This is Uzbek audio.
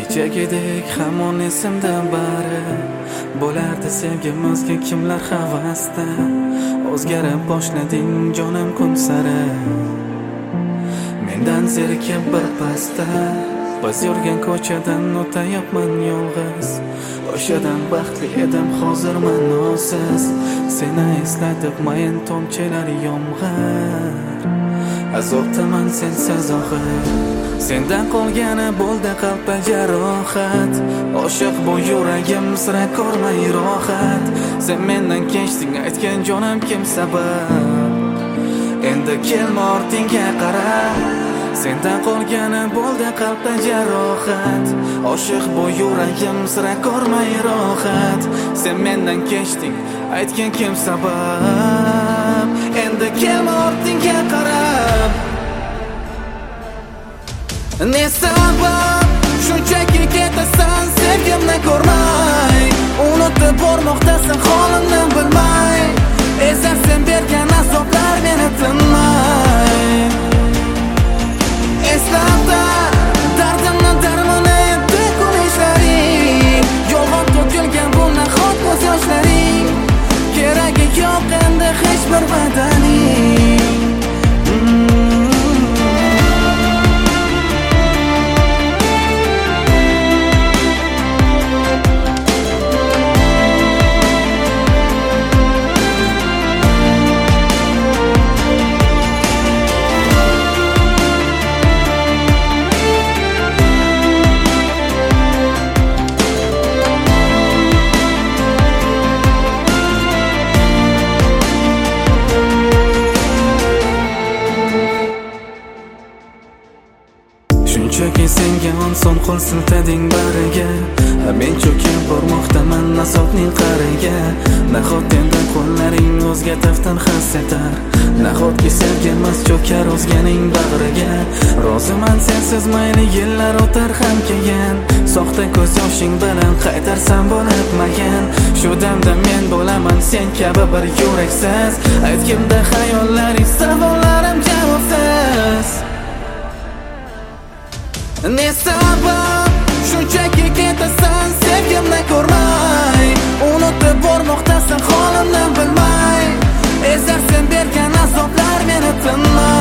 Kechagidek hamon esimda bari bo'lardi sevgimizga kimlar havasda. O'zgarib boshlading jonim kun sari, mendan zerikib bir pasda. Biz yurgan ko'chadan o'tayapman yolg'iz, o'shadan baxtli edim hozir ma'nosiz. Seni eslatib mayin tomchilar yomg'ir, azobdaman sensiz og'ir. Sendan qolgani bo'ldi qalbda jarohat, oshiq bu yuragim sira ko'rmay rohat. Sen mendan kechding aytgan jonim kim sabab, endi kelma ortingga qara. Sendan qolgani bo'ldi qalbda jarohat, oshiq bu yuragim sira ko'rmay rohat. Sen mendan kechding aytgan kim sabab, endi kelma ortingga qarab. Ne sabab shunchaki ketasan sevgimni ko'rmay, unutib bormoqdasan holimni bilmay. Esa sen bergan azoblar meni tinmay. Eslamda dardimni darmoni edi kulishlaring, yolg'on to'kilgan bu nahot ko'z yoshlaring. Keragi yo'q endi hech bir va'daning. Shunchaki senga onson qo'l siltading bariga, men cho'kib bormoqdaman azobning qariga. Nahot endi qo'llaring o'zga taftin his etar, nahotki sevgimiz cho'kar o'zganing bag'riga. Roziman sensiz mayli yillar o'tar ham keyin, soxta ko'z yoshing bilan qaytarsam bo'lib mayin. Shu damda men bo'laman sen kabi bir yuraksiz, aytgimda xayollaring savollarim javobsiz. Ne sabab shunchaki ketasan sevgimni ko'rmay, unutib bormoqdasan holimni bilmay. Ezar sen bergan azoblar meni tinmay.